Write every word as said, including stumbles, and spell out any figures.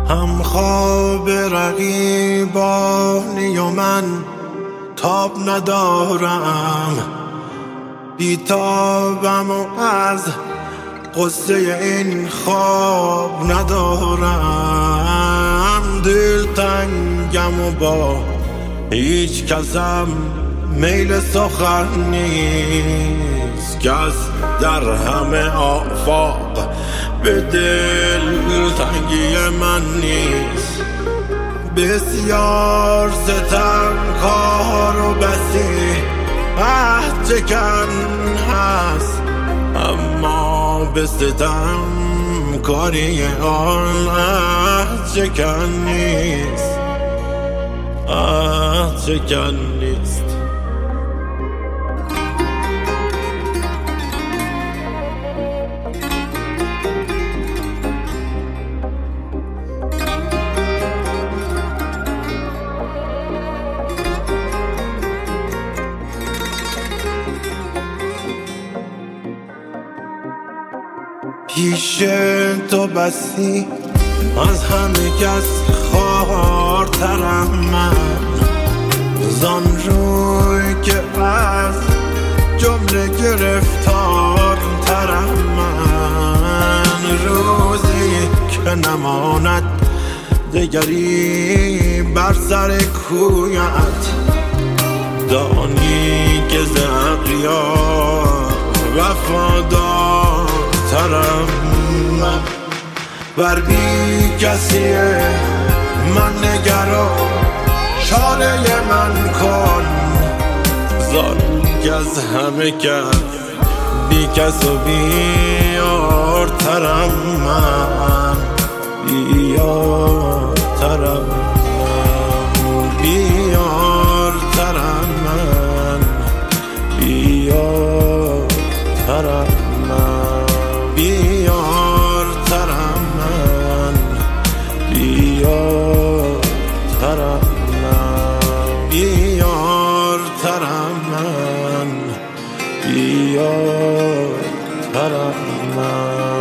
هم خواب رقیبانی و من تاب ندارم، بیتابم و از قصه این خواب ندارم. دل تنگم و با هیچ کسم میل سخن نیست، کس در همه آفاق به دل تنگی من نیست. بسیار ستم کار و بسی عهد چکن هست، اما به ستم کاری آن عهد چکن نیست، عهد چکن نیست. پیش تو بسی از همه کس خوارترم من، زان روی که از جمله گرفتارترم من. روزی که نماند دگری بر سر کویت، دانی که ز اغیار وفادار ترم من. بر بی کسی من نگرا، چاره من کن، زان که از همه کس بی کس و بیار ترم من، بیار ترم من، بیار ترم من، بیار ترم من، بیار ترم من، بیار ترم من، بیار ترم من، بیار ترم من.